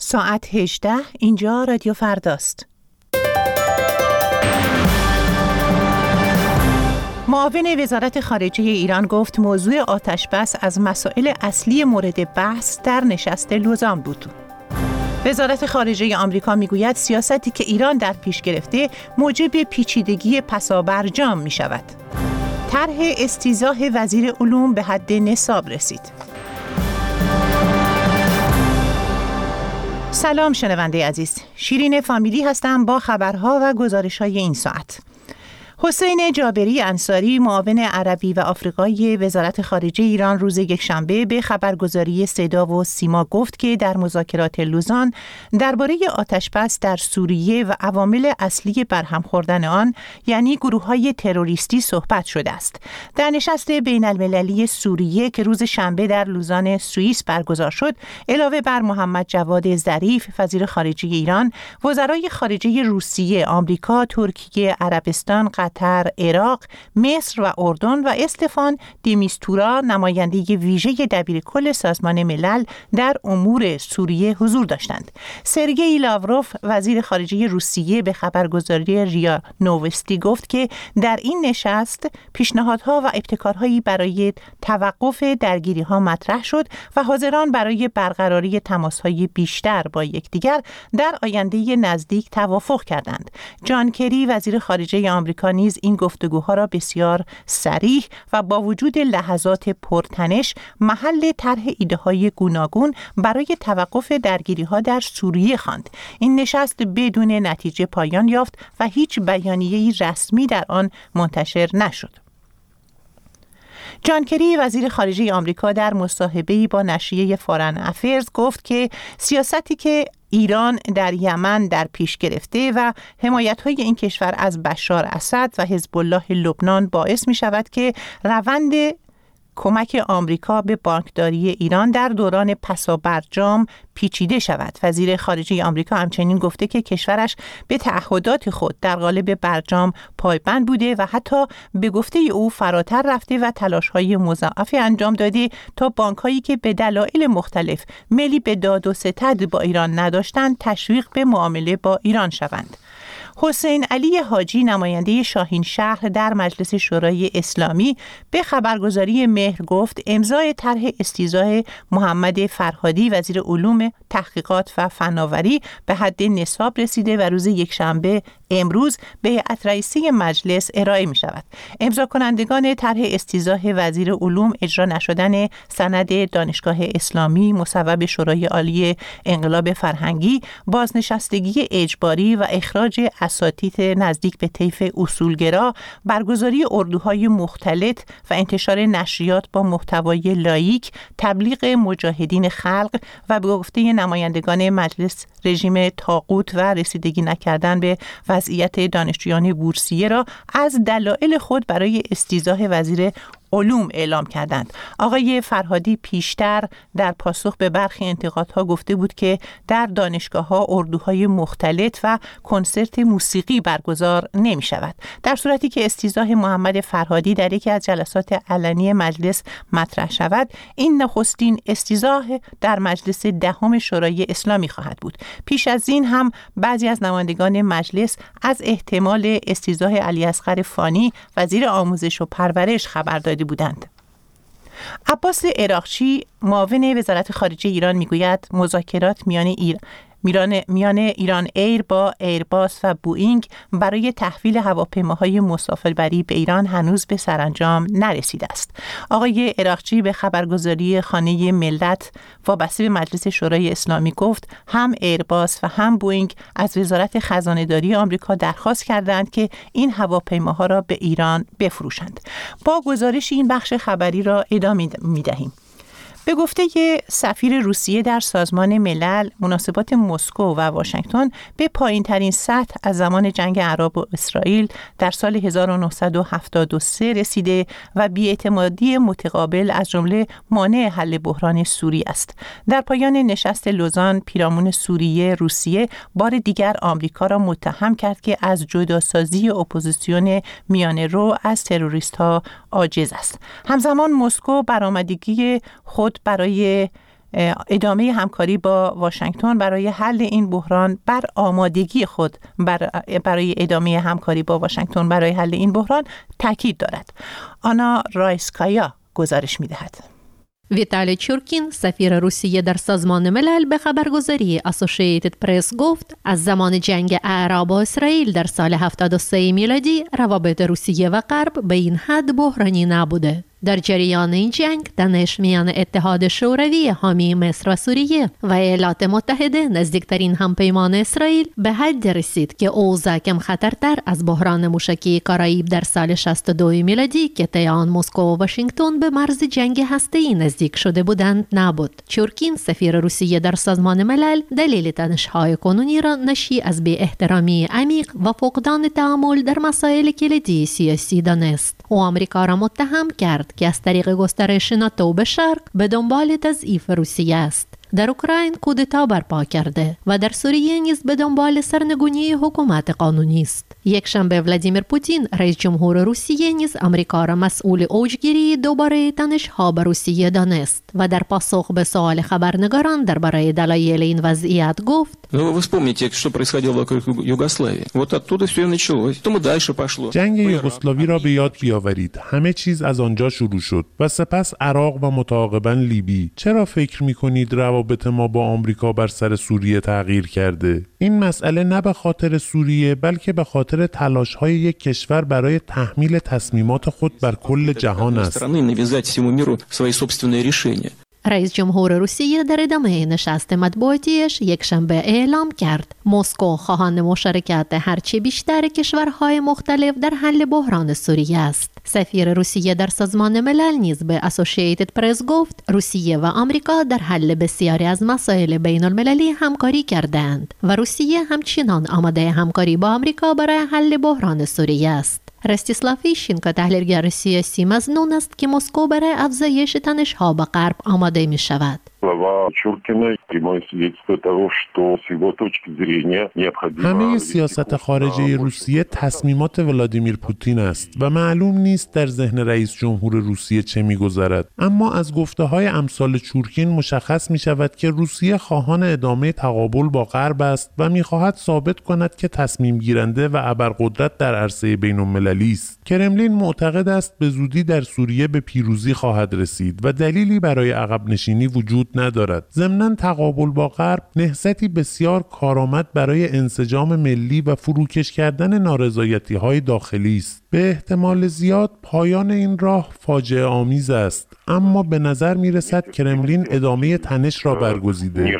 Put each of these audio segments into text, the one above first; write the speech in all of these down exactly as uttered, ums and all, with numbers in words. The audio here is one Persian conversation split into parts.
ساعت هجده، اینجا رادیو فرداست. معاون وزارت خارجه ایران گفت موضوع آتش‌بس از مسائل اصلی مورد بحث در نشست لوزان بود. وزارت خارجه آمریکا میگوید سیاستی که ایران در پیش گرفته موجب پیچیدگی پسابرجام می شود. طرح استیضاح وزیر علوم به حد نصاب رسید. سلام شنونده عزیز، شیرین فامیلی هستم با خبرها و گزارش‌های این ساعت. حسین جابری انصاری، معاون عربی و آفریقایی وزارت خارجه ایران، روز یکشنبه به خبرگزاری صدا و سیما گفت که در مذاکرات لوزان درباره آتش‌بس در سوریه و عوامل اصلی برهم خوردن آن، یعنی گروه‌های تروریستی، صحبت شده است. در نشست بین المللی سوریه که روز شنبه در لوزان سوئیس برگزار شد، علاوه بر محمد جواد ظریف وزیر خارجه ایران، وزرای خارجه روسیه، آمریکا، ترکیه، عربستان، قطر، عراق، مصر و اردن و استفان دیمیستورا، نماینده ویژه دبیرکل سازمان ملل در امور سوریه، حضور داشتند. سرگئی لاوروف وزیر خارجه روسیه به خبرگزاری ریا نووستی گفت که در این نشست پیشنهادها و ابتکارهایی برای توقف درگیری‌ها مطرح شد و حاضران برای برقراری تماس‌های بیشتر با یکدیگر در آینده نزدیک توافق کردند. جان کری وزیر خارجه آمریکا نیز این گفتگوها را بسیار صریح و با وجود لحظات پرتنش محل طرح ایده‌های گوناگون برای توقف درگیری‌ها در سوریه خواند. این نشست بدون نتیجه پایان یافت و هیچ بیانیه‌ای رسمی در آن منتشر نشد. جان کری وزیر خارجه آمریکا در مصاحبه‌ای با نشریه فارن افیرز گفت که سیاستی که ایران در یمن در پیش گرفته و حمایت‌های این کشور از بشار اسد و حزب الله لبنان باعث می شود که روند کمک آمریکا به بانکداری ایران در دوران پسابرجام پیچیده شود. وزیر خارجه آمریکا همچنین گفته که کشورش به تعهدات خود در قالب برجام پایبند بوده و حتی به گفته او فراتر رفته و تلاش‌های مضاعفی انجام داده تا بانک‌هایی که به دلایل مختلف میلی به داد و ستد با ایران نداشتند تشویق به معامله با ایران شوند. حسین علی حاجی نماینده شاهین شهر در مجلس شورای اسلامی به خبرگزاری مهر گفت امضای طرح استیضاح محمد فرهادی وزیر علوم، تحقیقات و فناوری به حد نصاب رسیده و روز یکشنبه امروز به هیئت رئیسه مجلس ارائه می شود. امضا کنندگان طرح استیضاح وزیر علوم اجرا نشدن سند دانشگاه اسلامی مصوب شورای عالی انقلاب فرهنگی، بازنشستگی اجباری و اخراج اساتید نزدیک به طیف اصولگرا، برگزاری اردوهای مختلط و انتشار نشریات با محتوای لاییک، تبلیغ مجاهدین خلق و به گفته نمایندگان مجلس رژیم طاغوت و رسیدگی نکردن به وضعیت دانشجویان بورسیه را از دلایل خود برای استیضاح وزیر علوم اعلام کردند. آقای فرهادی پیشتر در پاسخ به برخی انتقادها گفته بود که در دانشگاه‌ها اردوهای مختلط و کنسرت موسیقی برگزار نمی شود. در صورتی که استیضاح محمد فرهادی در یکی از جلسات علنی مجلس مطرح شود، این نخستین استیضاح در مجلس دهم شورای اسلامی خواهد بود. پیش از این هم بعضی از نمایندگان مجلس از احتمال استیضاح علیاصغر فانی وزیر آموزش و پرورش خبر داده بودند. عباس عراقچی معاون وزارت خارجه ایران میگوید مذاکرات میان ایران میان میان ایران ایر با ایرباس و بوئینگ برای تحویل هواپیماهای مسافربری به ایران هنوز به سرانجام نرسیده است. آقای عراقچی به خبرگزاری خانه ملت وابسته به مجلس شورای اسلامی گفت هم ایرباس و هم بوئینگ از وزارت خزانه‌داری آمریکا درخواست کردند که این هواپیماها را به ایران بفروشند. با گزارش این بخش خبری را ادامه می‌دهیم. به گفته سفیر روسیه در سازمان ملل، مناسبات مسکو و واشنگتن به پایین ترین سطح از زمان جنگ عرب و اسرائیل در سال هزار و نهصد و هفتاد و سه رسیده و بی‌اعتمادی متقابل از جمله مانع حل بحران سوری است. در پایان نشست لوزان، پیرامون سوریه روسیه بار دیگر آمریکا را متهم کرد که از جداسازی اپوزیسیون میانه رو از تروریست‌ها عاجز است. همزمان مسکو برآمدگی خود برای ادامه همکاری با واشنگتن برای حل این بحران بر آمادگی خود برای ادامه همکاری با واشنگتن برای حل این بحران تاکید دارد. آنا رایسکایا گزارش می‌دهد. ویتالی چورکین سفیر روسیه در سازمان ملل به خبرگزاری اسوسییتد پرس گفت از زمان جنگ اعراب و اسرائیل در سال هفتاد و سه میلادی روابط روسیه و غرب به این حد بحرانی نبوده. در جریان این جنگ تنش میان اتحاد شوروی حامی مصر و سوریه و ایالات متحده نزدیکترین همپیمان اسرائیل به حد رسید که اوضاع کم خطرتر از بحران موشکی کارائیب در سال شصت و دو میلادی که طی آن مسکو و واشنگتن به مرز جنگ هسته‌ای نزدیک شده بودند نبود. چورکین سفیر روسیه در سازمان ملل دلیل تنش‌های کنونی را ناشی از بی احترامی عمیق و فقدان تعامل در مسائل کلیدی سیاسی دانست و آمریکا را متهم کرد که از طریق گسترش ناتو به شرق به دنبال تضعیف روسیه است. در اوکراین کودتا برپا کرده و در سوریه نیز به دنبال سرنگونی حکومت قانونی است. یک شنبه ولادیمیر پوتین رئیس جمهور روسیه نیز آمریکا را مسئول اوجگیری دوباره تنش‌ها با روسیه دانست و در پاسخ به سوال خبرنگاران درباره دلایل این وضعیت گفت: Вы вспомните, что происходило вокруг Югославии. Вот оттуда всё и началось. Потом дальше пошло. جنگ یوگسلاوی را به یاد بیاورید. همه چیز از آنجا شروع شد و سپس عراق و متعاقباً لیبی. چرا فکر می‌کنید روابط ما با آمریکا بر سر سوریه تغییر کرده؟ این مسئله نه به خاطر سوریه بلکه به خاطر تلاش‌های یک کشور برای تحمیل تصمیمات خود بر کل جهان است. رئیس جمهور روسیه در ادامه نشست مطبوعاتیش یک شنبه اعلام کرد مسکو خواهان مشارکت هرچی بیشتر کشورهای مختلف در حل بحران سوریه است. سفیر روسیه در سازمان ملل نیز به اسوسییتد پرس گفت روسیه و آمریکا در حل بسیاری از مسائل بین المللی همکاری کردند و روسیه همچنان آماده همکاری با آمریکا برای حل بحران سوریه است. رستیسلاو ایشچنکو تحلیلگر سیاسی مظنون است که مسکو برای افزایش تنش‌ها با غرب آماده می شود. همه سیاست خارجه روسیه تصمیمات ولادیمیر پوتین است و معلوم نیست در ذهن رئیس جمهور روسیه چه می‌گذرد. اما از گفته‌های امثال چورکین مشخص می‌شود که روسیه خواهان ادامه تقابل با غرب است و می‌خواهد ثابت کند که تصمیم گیرنده و ابرقدرت در عرصه بین‌المللی است. کرملین معتقد است به زودی در سوریه به پیروزی خواهد رسید و دلیلی برای عقب نشینی وجود ندارد. ضمناً تقابل با غرب نهضتی بسیار کارآمد برای انسجام ملی و فروکش کردن نارضایتی‌های داخلی است. به احتمال زیاد پایان این راه فاجعه آمیز است، اما به نظر می‌رسد کرملین ادامه تنش را برگزیده.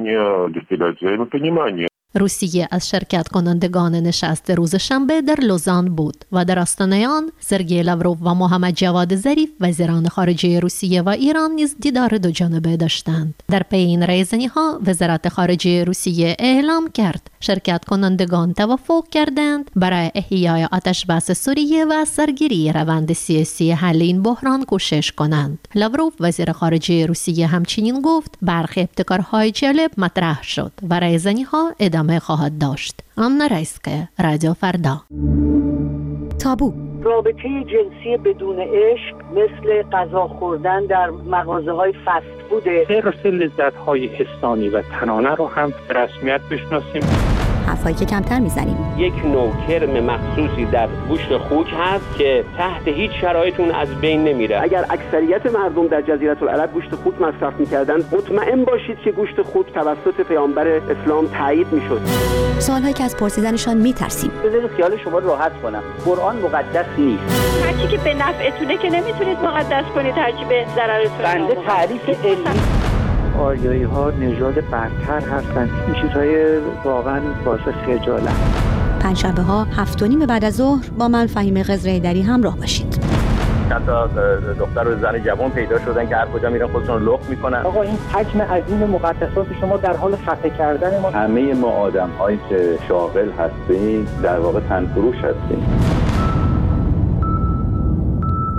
روسیه از شرکت کنندگان نشست روز شنبه در لوزان بود و در آستانه آن سرگئی لاوروف و محمد جواد ظریف وزیران خارجه روسیه و ایران نیز دیدار دو جانبه داشتند. در پی این رایزنی‌ها وزارت خارجه روسیه اعلام کرد شرکت کنندگان توافق کردند برای احیای آتشبس سوریه و سرگیری روند سیاسی حل این بحران کوشش کنند. لاوروف وزیر خارجه روسیه همچنین گفت برخی ابتکارهای جالب مطرح شد و رایزنی‌ها ادامه خواهد داشت. آنا رایسکایا، رادیو فردا. تابو رابطه جنسی بدون عشق مثل غذا خوردن در مغازه‌های فست فوده. حرص لذت‌های حسانی و تنانه رو هم به رسمیت بشناسیم. حرفایی که کمتر میزنیم. یک نوع کرم مخصوصی در گوشت خوک هست که تحت هیچ شرایطی اون از بین نمیره. اگر اکثریت مردم در جزیره العرب گوشت خوک مصرف میکردن، مطمئن باشید که گوشت خوک توسط پیامبر اسلام تایید میشد. سوالهایی که از پرسیدنشان میترسیم. بذارید خیال شما راحت کنم. قرآن مقدس نیست. هرچی که به نفعتونه که نمیتونید مقدس کنید، هرچی به ضررتونه. بنده تعریف علمی آریایی ها نژاد برتر هستند. این چیزهای واقعا باعث خجالت. پنجشنبه ها هفت و نیم بعد از ظهر با من فهیم قزره‌ایدری همراه باشید. حتی دختر و زن جوان پیدا شدن که هر کجا میرن خودشون لخت میکنن. آقا این حجم عظیم مقدسات شما در حال خفه کردن ما. همه ما آدم هایی که شاغل هستیم در واقع تنفروش هستیم.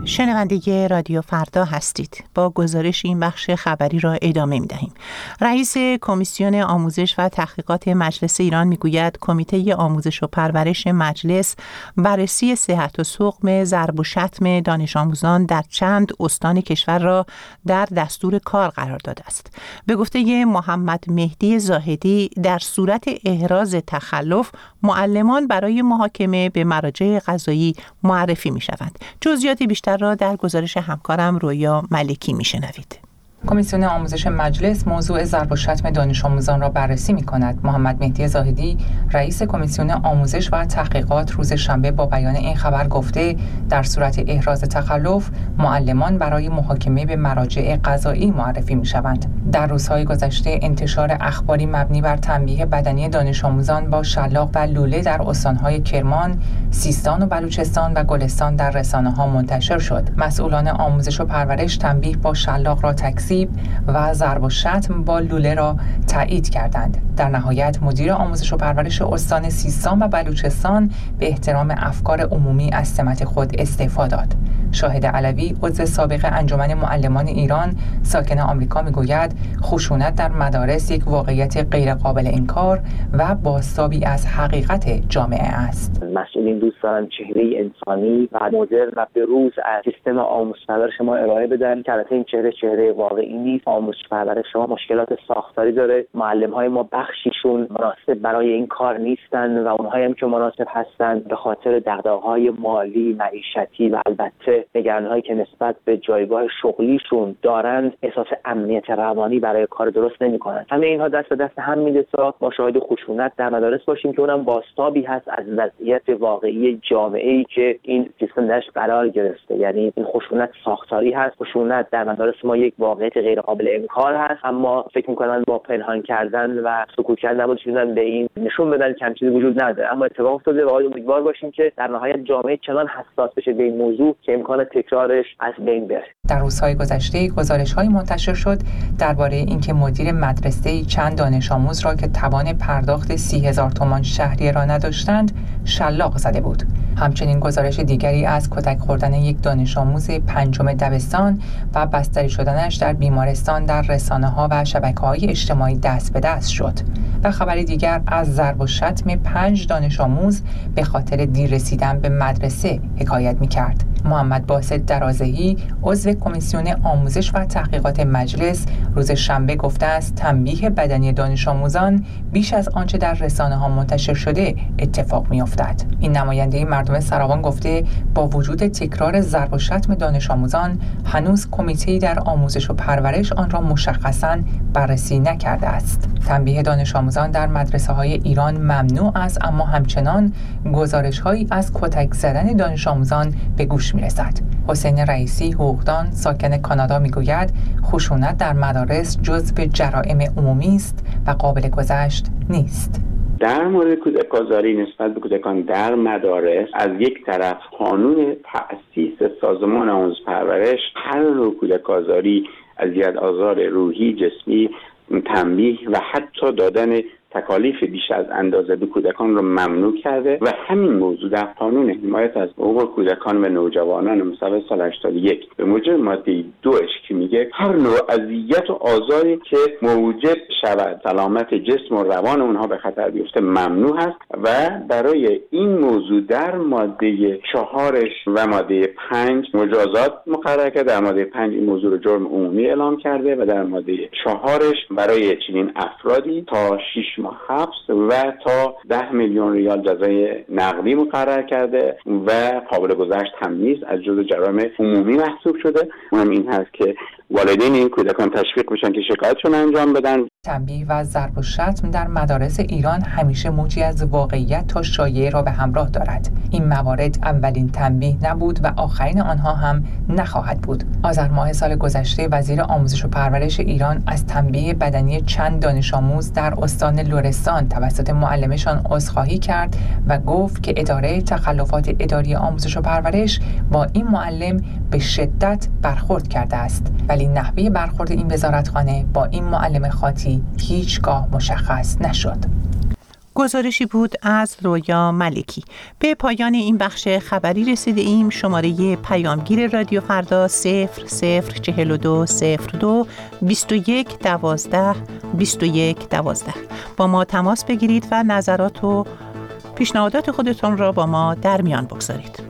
شنونده رادیو فردا هستید. با گزارش این بخش خبری را ادامه می‌دهیم. رئیس کمیسیون آموزش و تحقیقات مجلس ایران میگوید کمیته آموزش و پرورش مجلس بررسی صحت و سقم ضرب و شتم دانش آموزان در چند استان کشور را در دستور کار قرار داده است. به گفته محمد مهدی زاهدی در صورت احراز تخلف معلمان برای محاکمه به مراجع قضایی معرفی می‌شوند. جزئیات بیشتر را در گزارش همکارم رویا ملکی میشنوید. کمیسیون آموزش مجلس موضوع ضرب و شتم دانش آموزان را بررسی می‌کند. محمد مهدی زاهدی رئیس کمیسیون آموزش و تحقیقات روز شنبه با بیان این خبر گفته در صورت احراز تخلف معلمان برای محاکمه به مراجع قضایی معرفی می‌شوند. در روزهای گذشته انتشار اخباری مبنی بر تنبیه بدنی دانش آموزان با شلاق و لوله در استان‌های کرمان، سیستان و بلوچستان و گلستان در رسانه‌ها منتشر شد. مسئولان آموزش و پرورش تنبیه با شلاق را تکذیب و ضرب و شتم با لوله را تایید کردند. در نهایت مدیر آموزش و پرورش استان سیستان و بلوچستان به احترام افکار عمومی از سمت خود استعفا داد. شاهد علوی عضو سابق انجمن معلمان ایران ساکن آمریکا میگوید خشونت در مدارس یک واقعیت غیر قابل انکار و بازتابی از حقیقت جامعه است. مسئولین دوست دارن چهره انسانی و مدرن و به روز از سیستم آموزش پرورش ما ارائه بدن که البته این چهره چهره واقعی نیست. آموزش پرورش ما مشکلات ساختاری داره. معلم‌های ما بخشیشون مناسب برای این کار نیستن و اونهایی هم که مناسب هستن به خاطر دغدغه‌های مالی، معیشتی و البته نگرانی‌هایی که نسبت به جایگاه شغلیشون دارند احساس امنیت روانی برای کار درست نمی‌کنن. همه اینها دست به دست هم میده تا با شاهد خشونت در مدارس باشیم که اونم بازتابی هست از وضعیت واقعی جامعه‌ای که این سیستم درش قرار گرفته. یعنی این خشونت ساختاری هست. خشونت در مدارس ما یک واقعیت غیر قابل انکار هست، اما فکر می‌کنن با پنهان کردن و سکوت کردن نباید به این نشون بدن که چیزی وجود نداره. اما اتفاق افتاده و امیدوار باشیم که در نهایت جامعه چنان حساس بشه به این موضوع که امکان تکرارش از بین بره. در روزهای گذشته گزارش‌های منتشر شد درباره اینکه مدیر مدرسه چند دانش آموز را که توان پرداخت سی هزار تومان شهریه را نداشتند شلاق زده بود. همچنین گزارش دیگری از کتک خوردن یک دانش آموز پنجم دبستان و بستری شدنش در بیمارستان در رسانه‌ها و شبکه‌های اجتماعی دست به دست شد و خبری دیگر از ضرب و شتم پنج دانش آموز به خاطر دیر رسیدن به مدرسه حکایت می‌کرد. محمد باسط درازهی عضو کمیسیون آموزش و تحقیقات مجلس روز شنبه گفته است تنبیه بدنی دانش آموزان بیش از آنچه در رسانه‌ها منتشر شده اتفاق می‌افتد. این نماینده مردم سراوان گفته با وجود تکرار ضرب و شتم دانش آموزان هنوز کمیته‌ای در آموزش و پرورش آن را مشخصاً بررسی نکرده است. تنبیه دانش آموزان در مدرسه‌های ایران ممنوع است، اما همچنان گزارش‌هایی از کتک زدن دانش آموزان به گوش می‌رسد. حسین رئیسی حقوقدان ساکن کانادا میگوید خشونت در مدارس جزو جرائم عمومی است و قابل گذشت نیست. در مورد کودک آزاری نسبت به کودکان در مدارس از یک طرف قانون تأسیس سازمان آموزش پرورش هر نوع کودک آزاری، اذیت آزار روحی، جسمی، تنبیه و حتی دادن تکالیف بیش از اندازه به کودکان را ممنوع کرده و همین موضوع در قانون حمایت از حقوق کودکان و نوجوانان مصوب سال هشتاد و یک به موجب ماده دوش که میگه هر نوع اذیت و آزاری که موجب شود سلامت جسم و روان اونها به خطر بیفته ممنوع هست و برای این موضوع در ماده چهارش و ماده پنج مجازات مقرر کرده. در ماده پنج این موضوع رو جرم عمومی اعلام کرده و در ماده چهارش برای چنین افرادی تا شش ماه حبس و تا ده میلیون ریال جزای نقدی مقرر کرده و قابل گذشت هم نیست، از جزو جرائم عمومی محسوب شده. مهم این هست که والدین این کودکان تشویق بشن که شکایتشون انجام بدن. تنبیه و ضرب و شتم در مدارس ایران همیشه موجی از واقعیت تا شایعه را به همراه دارد. این موارد اولین تنبیه نبود و آخرین آنها هم نخواهد بود. آذر ماه سال گذشته وزیر آموزش و پرورش ایران از تنبیه بدنی چند دانش آموز در استان لرستان توسط معلمشان عذرخواهی کرد و گفت که اداره تخلفات اداری آموزش و پرورش با این معلم به شدت برخورد کرده است، ولی نحوه برخورد این وزارتخانه با این معلم خاطی هیچگاه مشخص نشد. گزارشی بود از رویا ملکی. به پایان این بخش خبری رسیده ایم. شماره پیامگیر رادیو فردا صفر صفر چهل و دو صفر دو بیست و یک دوازده بیست و یک دوازده. با ما تماس بگیرید و نظرات و پیشنهادات خودتون را با ما در میان بگذارید.